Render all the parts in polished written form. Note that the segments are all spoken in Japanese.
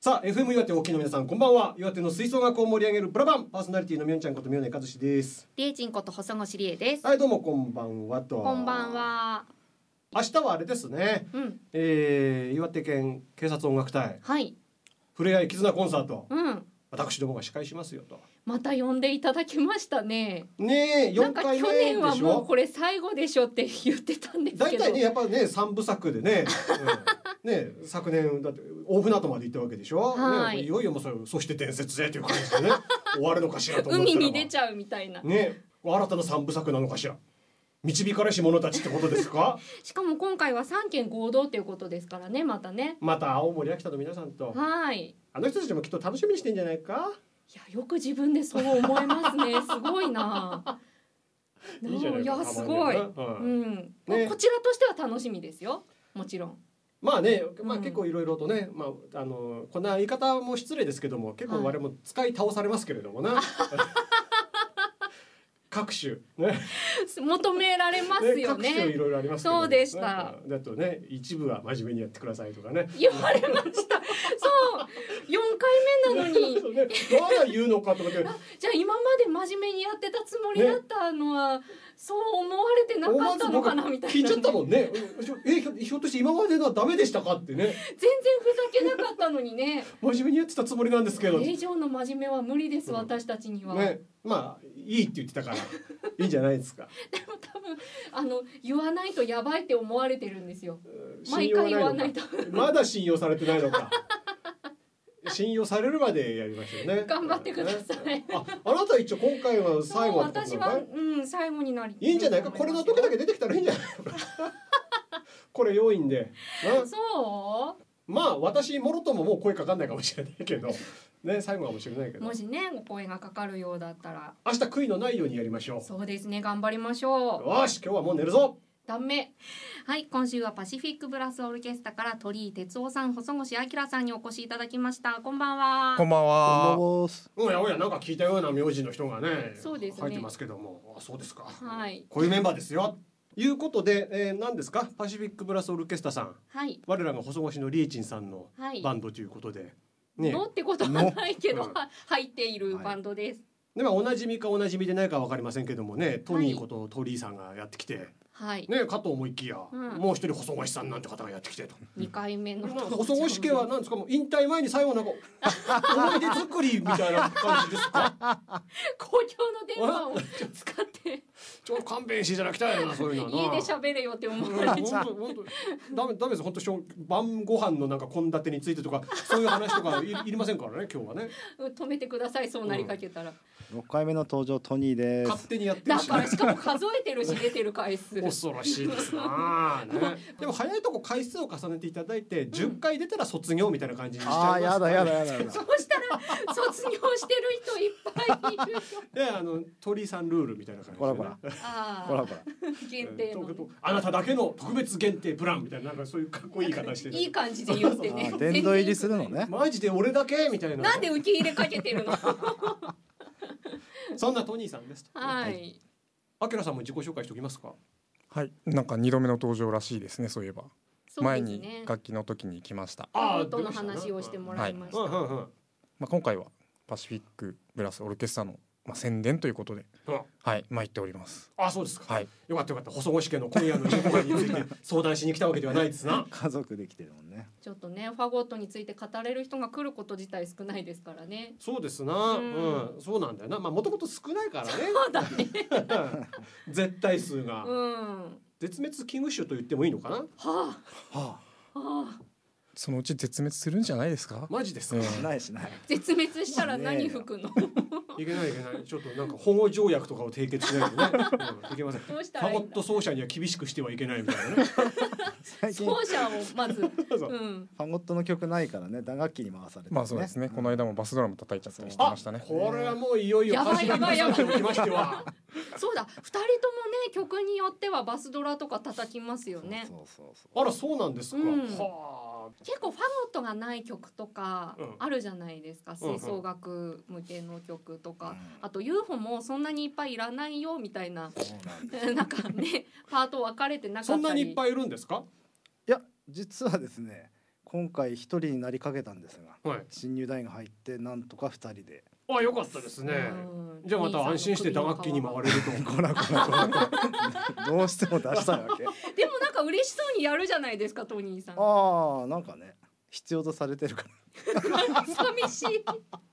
さあ FM 岩手お聞きの皆さんこんばんは。岩手の吹奏楽を盛り上げるブラバンパーソナリティのみおんちゃんこと宮根和志です。 りえちんこと細越理恵です。 はいどうもこんばんはと。 こんばんは。 明日はあれですね、岩手県警察音楽隊、 はい、 ふれあい絆コンサート、 私どもが司会しますよと。 また呼んでいただきましたね。 ねえ4回目でしょ。 去年はもうこれ最後でしょって言ってたんですけど、 大体ねやっぱね3部作でね、ね昨年だって大船渡まで行ったわけでしょ、 はいね、いよいよもうそして伝説でという感じでね終わるのかしらと思ったら海に出ちゃうみたいなね、新たな3部作なのかしら。導かれし者たちってことですかしかも今回は3県合同っていうことですからね。また青森秋田の皆さんと、 はい、 あの人たちもきっと楽しみにしてんじゃないか。 いやよく自分でそう思いますねすごいないいじゃないか。 いやすごい、 ね、 こちらとしては楽しみですよ、もちろん。 まあね、結構いろいろとね、こんな言い方も失礼ですけども結構我々も使い倒されますけれどもな、各種ね求められますよね。 各種いろいろありますけど、 そうでした。 だとね一部は真面目にやってくださいとかね言われました。そう4回目なのにまだ言うのかと思ってじゃあ今まで真面目にやってたつもりだったのは、そう思われてなかったのかなみたいな、 聞いちゃったもんねひょっとして今までのはダメでしたかってね。 全然ふざけなかったのにね真面目にやってたつもりなんですけど、 以上の真面目は無理です、私たちには、 ね、まあいいって言ってたからいいんじゃないですか。 でも多分言わないとやばいって思われてるんですよ。毎回言わないとまだ信用されてないのか信用されるまでやりましょうね。 頑張ってください。 あなた一応今回は最後ってこと私は、最後になりいいんじゃないか。これの時だけ出てきたらいいんじゃないのかこれ要因で、 そうまあ私もろとももう声かかんないかもしれないけどね、最後かもしれないけど、 もしねお声がかかるようだったら明日悔いのないようにやりましょう。 そうですね、頑張りましょう。 よし今日はもう寝るぞ。 ダメ。はい、今週はパシフィックブラスオルケストラから鳥居哲夫さん、細越明さんにお越しいただきました。こんばんは。 こんばんは。 おやなんか聞いたような名字の人がね、 そうですね、 入ってますけども、そうですか。 はい。 こういうメンバーですよ。いうことで、何ですか、パシフィックブラスオルケストラさん。 はい。 我らが細越のリエチンさんのバンドということで。 ね。のってことはないけど、入っているバンドです。 でおなじみかおなじみでないかわかりませんけどもね、トニーこと鳥居さんがやってきて、ね、かと思いきや、もう一人細越さんなんて方がやってきてと。 2回目の細越家は何ですか、もう引退前に最後なんか思い出作りみたいな感じですか公共の電話を使ってちょっと勘弁していただきたいな、そういうのはな。 家で喋れよって思われちゃう。 ダメです本当。晩ご飯のなんか献立についてとかそういう話とかいりませんからね今日はね。 止めてください、そうなりかけたら。 6回目の登場トニーです。 勝手にやってるし、 だからしかも数えてるし出てる回数恐ろしいですな、ね、でも早いとこ回数を重ねていただいて、10回出たら卒業みたいな感じにしちゃいます。 やだそうしたら卒業してる人いっぱいいるよ。 鳥居さんルールみたいな感じで、ね、 こら限定の、 あなただけの特別限定プランみたいな、なんかそういうかっこいい形して、 いい感じで言ってね殿堂入りするのね。 マジで俺だけみたいな。 なんで受け入れかけてるのそんなトニーさんですと。 はい。 あきらさんも自己紹介しておきますか。 はい、なんか2度目の登場らしいですね。そういえば、 そうですね、 前に楽器の時に来ました。 音の話をしてもらいました。 今回はパシフィックブラスオルケストラの宣伝ということで、はい参っております。 そうですか。 はい、 よかった細越家の今夜の夕ご飯について相談しに来たわけではないですな。 家族で来てるもんね。 ちょっとね、ファゴットについて語れる人が来ること自体少ないですからね。 そうですな、そうなんだよな。もともと少ないからね。 そうだね絶対数が、絶滅危惧種と言ってもいいのかな。 そのうち絶滅するんじゃないですか。 マジですか。 しない。 絶滅したら何吹くのいけない。ちょっとなんか保護条約とかを締結しないとね、いけません。ファゴット奏者には厳しくしてはいけないみたいなね。 奏者をまず、ファゴットの曲ないからね、打楽器に回されて、 そうですね。この間もバスドラム叩いちゃったりしてましたね。 これはもういよいよパシフィックさんときましてはそうだ、2人ともね、曲によってはバスドラとか叩きますよね。 あら、そうなんですか。 結構ファゴットがない曲とかあるじゃないですか、吹奏楽向けの曲とか、あと UFO もそんなにいっぱいいらないよみたいな、なんかねパート分かれてなかったり。 そんなにいっぱいいるんですか。 いや実はですね、 今回一人になりかけたんですが、 はい、 新入団員が入ってなんとか2人で。 あ、よかったですね。じゃあまた安心して打楽器に回れると。 こらこらこらどうしても出したいわけ。 でもなんか嬉しそうにやるじゃないですか、トニーさん。 ああ、なんかね、必要とされてるから。 寂しい。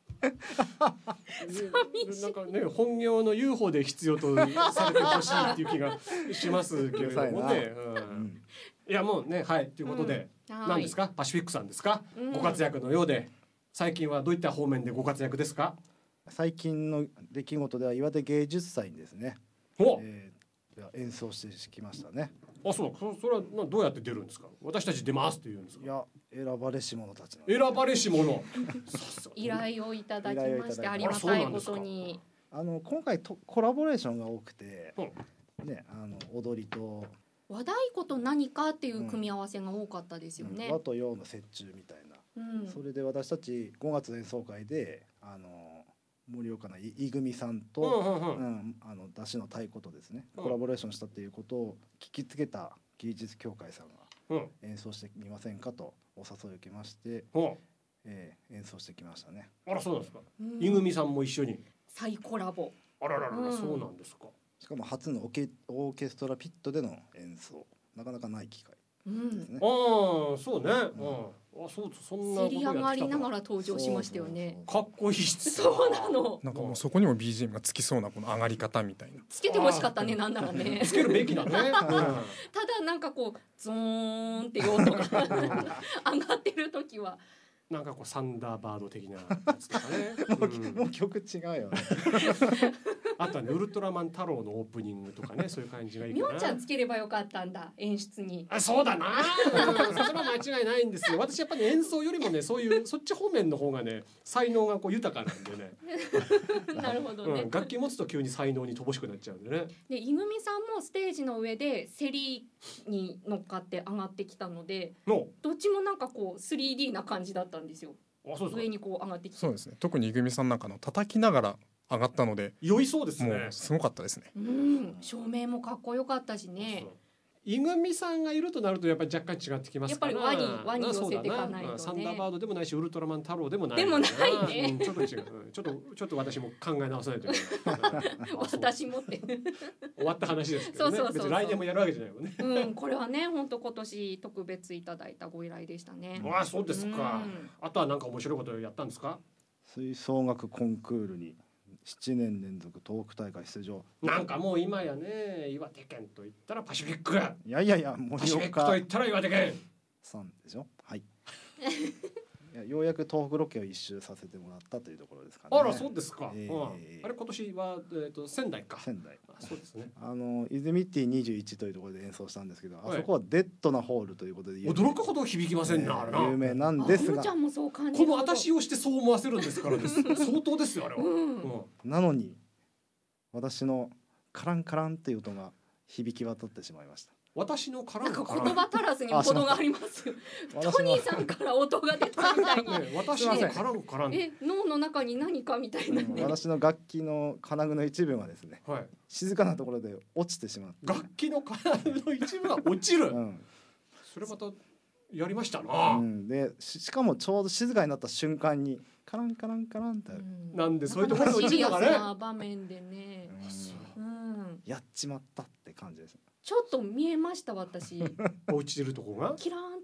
なんかね、本業の UFO で必要とされてほしいっていう気がしますけれどもね。いやもうね、はい、ということで、何ですか、パシフィックさんですか、ご活躍のようで、最近はどういった方面でご活躍ですか？ 最近の出来事では岩手芸術祭にですね、演奏してきましたね。 あ、そう、それはどうやって出るんですか？私たち出ますって言うんですか？ いや、選ばれし者たち。 選ばれし者。 依頼をいただきましてありがたいことに。 今回コラボレーションが多くて、ね、踊りと和太鼓と何かっていう組み合わせが多かったですよね。 和と洋の折衷みたいな。それで私たち5月演奏会で盛岡の井組さんと出汁の太鼓とですね、コラボレーションしたっていうことを聞きつけた芸術協会さんが演奏してみませんかとお誘いを受けまして、演奏してきましたね。 あら、そうなんですか。井組さんも一緒に再コラボ。 あららら、そうなんですか。 しかも初のオーケストラピットでの演奏、なかなかない機会ですね。 ああ、そうね。あ、そう、そんなせり上がりながら登場しましたよね。 かっこいいっす。 そうなの。 なんかもうそこにも BGM がつきそうなこの上がり方みたいな。 つけてほしかったね、なんならね。 つけるべきだね。ただなんかこうゾーンっていう音が上がってる時は。 なんかこうサンダーバード的なやつとかね。 もう曲違うよね。 あとはね、ウルトラマン太郎のオープニングとかね、そういう感じがいいかな。 みおちゃんつければよかったんだ、演出に。 あ、そうだな。それは間違いないんですよ。私やっぱり演奏よりもね、そういうそっち方面の方がね、才能がこう豊かなんでね。 なるほどね。 楽器持つと急に才能に乏しくなっちゃうんでね。 で、井組さんもステージの上でセリに乗っかって上がってきたので、どっちもなんかこう 3D な感じだったんですよ。上にこう上がってきて。 そうですね。特に井組さんなんか叩きながら上がったので酔いそうですね。 もうすごかったですね。 照明もかっこよかったしね。 井組さんがいるとなるとやっぱり若干違ってきますから。 やっぱり輪に寄せていかないとね。 サンダーバードでもないしウルトラマン太郎でもない。 でもないね。 ちょっと違う。ちょっと私も考え直さないといけない。 私もって終わった話ですけどね。別に来年もやるわけじゃないもんね。 これはね、本当今年特別いただいたご依頼でしたね。 ああ、そうですか。あとはなんか面白いことをやったんですか？ 吹奏楽コンクールに7年連続東北大会出場。 なんかもう今やね、岩手県と言ったらパシフィック。 いやいやいや、 パシフィックと言ったら岩手県さんでしょ。はい。ようやく東北ロケを一周させてもらったというところですかね。 あら、そうですか。あれ今年は仙台か。 仙台。 そうですね。 イズミッティ21というところで演奏したんですけど、あそこはデッドなホールということで驚くほど響きませんね、あれな。 有名なんですが、 ちゃんもそう感じる。 この私をしてそう思わせるんですからです。相当ですよあれは。 なのに私のカランカランっていう音が響き渡ってしまいました。 私のカランカラン、 なんか言葉足らずにも程がありますトニーさんから音が出たみたいに、 私のカランカラン、 脳の中に何かみたいなね、 私の楽器の金具の一部がですね、静かなところで落ちてしまって、 楽器の金具の一部が落ちる、それまたやりましたな、 で しかもちょうど静かになった瞬間にカランカランカランって、 なんでそういうところに落ちるのかね、 シリアスな場面でね、 やっちまったって感じです。 ちょっと見えました私落ちてるとこがキラーンって、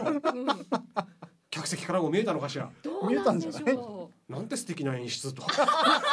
客席からも見えたのかしら。 どうなんでしょう、なんて素敵な演出とコンク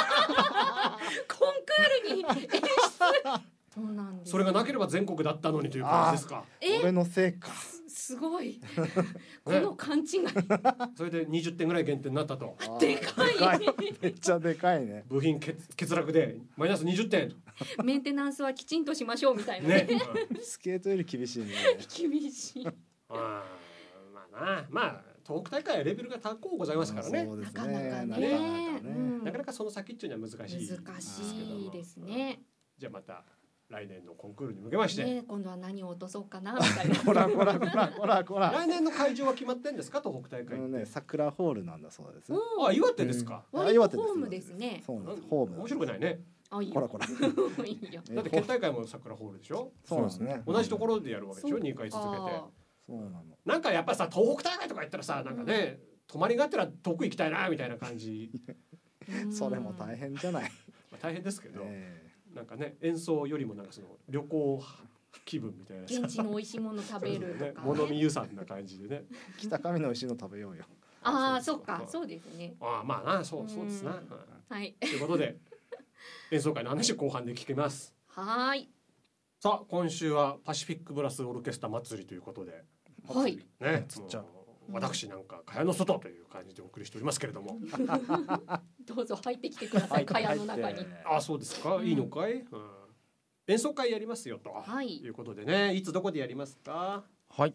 ールに演出そうなんです。 それがなければ全国だったのにという感じですか。 俺のせいか。 すごいこの勘違いそれで20点ぐらい減点になったと。 でかいめっちゃでかいね。 部品欠落でマイナス20点。 メンテナンスはきちんとしましょうみたいなね。スケートより厳しいね。 厳しい。 まあ東北大会はレベルが高うございますからね。 そうですね。 なかなかその先っていうのは難しいですね。 じゃあまた来年のコンクールに向けまして、 今度は何を落とそうかなみたいな。 こら来年の会場は決まってんですか、東北大会ね。桜ホールなんだそうです。 あ、岩手ですか。 岩手ホームですね。 そうなんです。ホーム。 面白くないね。 こらだって県大会も桜ホールでしょ。 そうですね。 同じところでやるわけでしょ、2回続けて。 そうなの。 なんかやっぱさ東北大会とか行ったらさなんかね、泊まりがてら遠く行きたいなみたいな感じそれも大変じゃない。 大変ですけど、なんかね演奏よりもなんかその旅行気分みたいな現地の美味しいもの食べるとか、ね、 物見湯さんな感じでね北上の美味しいの食べようよ。 ああそっかそうですね。 まあなそうですな、 はい。 ということで演奏会の話後半で聞きます。 はい。 さあ今週はパシフィックブラスオルケストラ祭りということで、 はいね私なんか蚊帳の外という感じでお送りしておりますけれどもどうぞ入ってきてください蚊帳の中に。 そうですか、いいのかい、演奏会やりますよと、いうことでね、いつどこでやりますか。 はい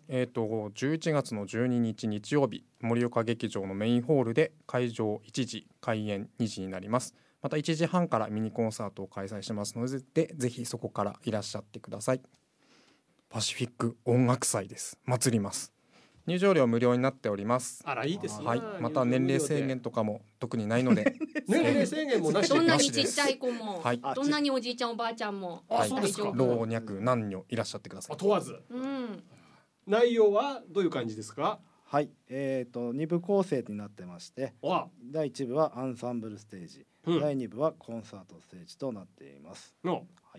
、11月の12日日曜日、盛岡劇場のメインホールで会場1時開演2時になります。また1時半からミニコンサートを開催しますので、ぜひそこからいらっしゃってください。パシフィック音楽祭です。祭ります。入場料無料になっております。 あらいいですね。 はい、また年齢制限とかも特にないので年齢制限もなしで、 どんなにちっちゃい子も、 はい、 どんなにおじいちゃんおばあちゃんも、 そうですか。 老若男女いらっしゃってください。 問わず、内容はどういう感じですか。 はい、2部構成になってまして、第1部はアンサンブルステージ、第2部はコンサートステージとなっています。はい、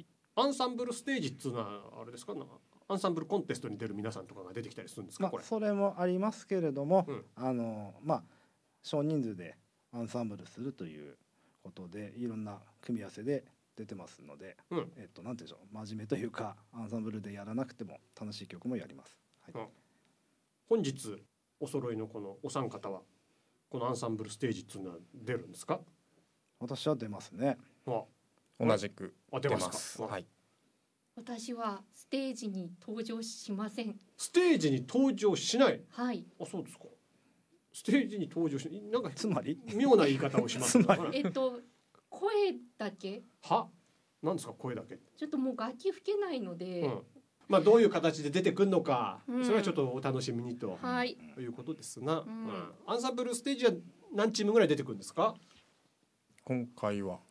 アンサンブルステージっていうのはあれですか、アンサンブルコンテストに出る皆さんとかが出てきたりするんですか。これそれもありますけれども、少人数でアンサンブルするということでいろんな組み合わせで出てますので、なんていうんでしょう、真面目というかアンサンブルでやらなくても楽しい曲もやります。はい、 本日お揃いのこのお三方はこのアンサンブルステージっていうのは出るんですか。 私は出ますね。 同じく出ます。はい。 私はステージに登場しません。 ステージに登場しない。 はい。 そうですか。ステージに登場しなんかつまり妙な言い方をしますね。 声だけ。 なんですか声だけ。 ちょっともう楽器吹けないので。 どういう形で出てくるのか、それはちょっとお楽しみにということですが、アンサンブルステージは何チームぐらい出てくるんですか。 今回は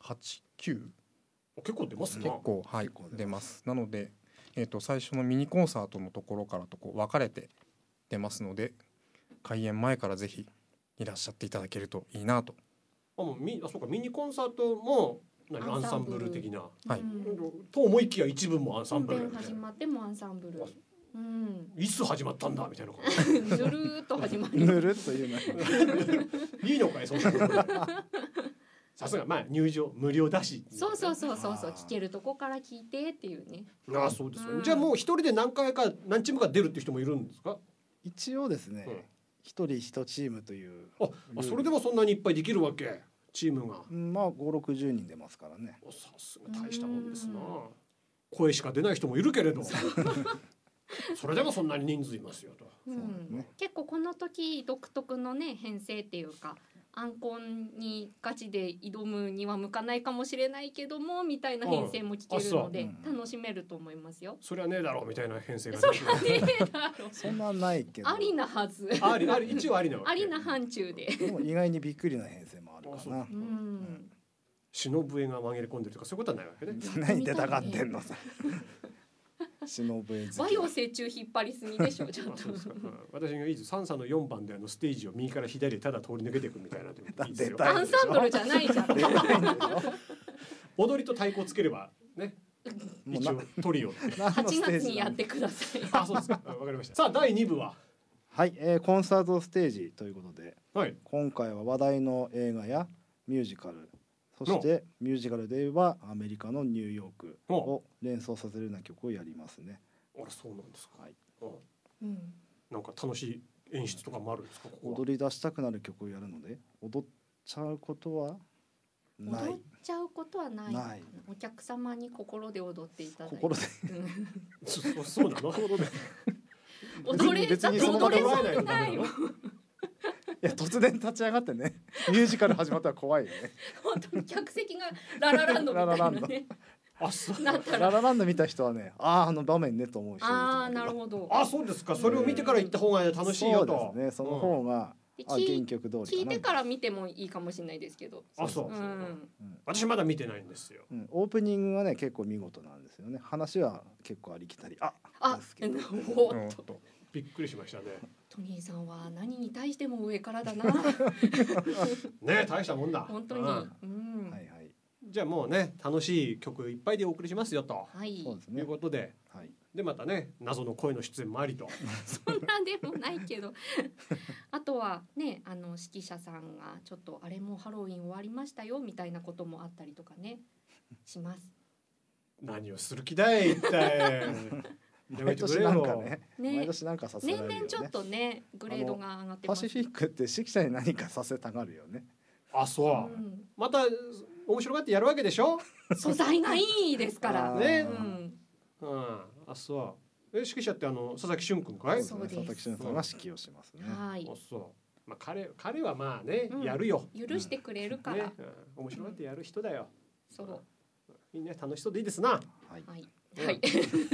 8、9。 結構出ますね。 結構出ます。なので、最初のミニコンサートのところからと分かれて出ますので、開演前からぜひいらっしゃっていただけるといいなと。 そうか、ミニコンサートもアンサンブル的な、と思いきや一部もアンサンブル。 本編始まってもアンサンブル。 いつ始まったんだみたいな。 ぬるーっと始まる。 ぬるっというの。 いいのかいそんな。さすが入場無料だし。 そう聞けるとこから聞いてっていうね。 そうですよ。じゃあもう一人で何チームか出るっていう人もいるんですか。 一応ですね、一人一チームという。 それでもそんなにいっぱいできるわけチームが。 5、60人出ますからね。 さすが大したもんですな。声しか出ない人もいるけれど。それでもそんなに人数いますよと。 結構この時独特のね編成っていうか。アンコンにガチで挑むには向かないかもしれないけどもみたいな編成も聞けるので楽しめると思いますよ。 それはねえだろうみたいな編成がそれはねえだろう。 そんなないけど。 ありなはず。 一応ありなわけ。 ありな範疇で。 でも意外にびっくりな編成もあるかな。 篠笛が紛れ込んでるとかそういうことはないわけね。 何出たがってんのさ。篠笛和洋折衷引っ張りすぎでしょちょっと。 私がいい3差の4番でステージを右から左へただ通り抜けていくみたいな。 アンサンブルじゃないじゃん。 踊りと太鼓つければね。一応トリオ。 8月にやってください。 そうですか。わかりました。さあ第2部は。 はい、コンサートステージということで、今回は話題の映画やミュージカル。そしてミュージカルで言えばアメリカのニューヨークを連想させるような曲をやりますね。 そうなんですか。なんか楽しい演出とかもあるんですか。 踊り出したくなる曲をやるので踊っちゃうことはない。 踊っちゃうことはない。お客様に心で踊っていただいて。 心で。 そうなの。 踊れ別にその場で踊れないよ。いや突然立ち上がってねミュージカル始まったら怖いよね。 本当に客席がララランドみたいなね。 ララランド見た人はねあの場面ねと思う人いると思う。 なるほど。 そうですか。それを見てから行った方が楽しいよと。 そうですね。その方が原曲通りかな。 聞いてから見てもいいかもしれないですけど。 私まだ見てないんですよ。 オープニングはね結構見事なんですよね。話は結構ありきたり。 びっくりしましたね。 トニーさんは何に対しても上からだな。 ね、大したもんだ。 本当に。 はいはい。 じゃあもうね、楽しい曲いっぱいでお送りしますよと、 はい、 そうですね。 いうことで、 はい。 でまたね、謎の声の出演もありと。 そんなんでもないけど。あとはね、指揮者さんがちょっとあれもうハロウィン終わりましたよみたいなこともあったりとかね、します。 何をする気だい一体。 毎年なんかね、毎年なんかさせられるよね。 年々ちょっとねグレードが上がってパます。 シフィックって指揮者に何かさせたがるよね。 あ、そう。また面白がってやるわけでしょ。 素材がいいですからね。あ、そう。指揮者って佐々木俊君かい？ そうです。佐々木俊さんが指揮をしますね。 はい。 あ、そう。まあ彼はまあね、やるよ。 許してくれるから。 面白がってやる人だよ。 そう。 いいね、楽しそうでいいですな。 はい。 はい。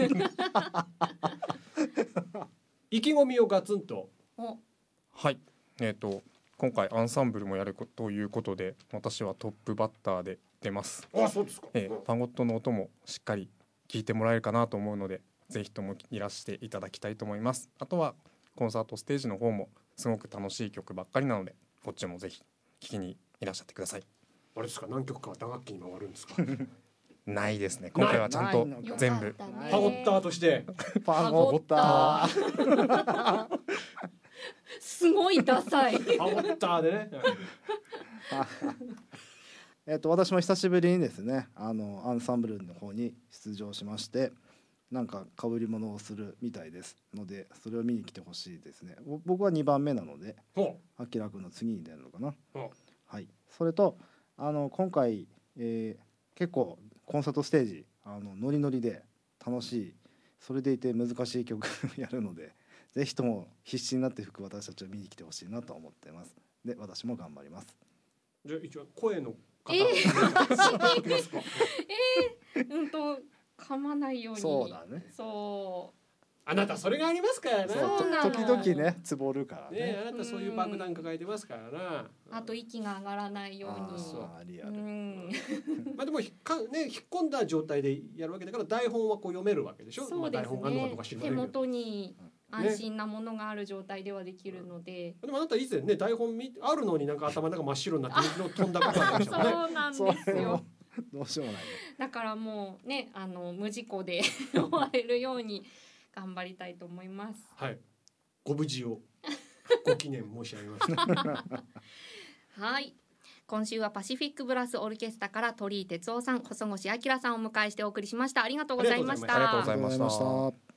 意気込みをガツンと。 はい。今回アンサンブルもやるということで、私はトップバッターで出ます。 あ、そうですか。 ファゴットの音もしっかり聞いてもらえるかなと思うので、ぜひともいらしていただきたいと思います。あとはコンサートステージの方もすごく楽しい曲ばっかりなので、こっちもぜひ聴きにいらっしゃってください。 あれですか、何曲かは打楽器に回るんですか？ ないですね。今回はちゃんと全部ファゴッターとして。 ファゴッター。 すごいダサい。 ファゴッターでね。 私も久しぶりにですね、アンサンブルの方に出場しまして、なんか被り物をするみたいですので、それを見に来てほしいですね。僕は2番目なので、あきらくんの次に出るのかな。はい。それと今回、結構コンサートステージノリノリで楽しい、それでいて難しい曲やるので、ぜひとも必死になって吹く私たちを見に来てほしいなと思ってます。で、私も頑張ります。 じゃあ一応声の方、 噛まないように。 そうだね。 そう。 あなたそれがありますからね。 時々ね、つぼるからね。 あなたそういう爆弾抱えてますからな。 あと息が上がらないように。 リアル。 まあでも引っ込んだ状態でやるわけだから、台本はこう読めるわけでしょ。 そうですね。手元に安心なものがある状態ではできるので。 でもあなた以前ね、台本あるのになんか頭の中真っ白になって飛んだことありましたもんね。 そうなんですよ。 どうしようもない。 だからもうね、無事故で終われるように頑張りたいと思います。 はい。ご無事をご記念申し上げました。 はい。今週はパシフィックブラスオルケストラから鳥居哲夫さん、細越明さんをお迎えしてお送りしました。ありがとうございました。 ありがとうございました。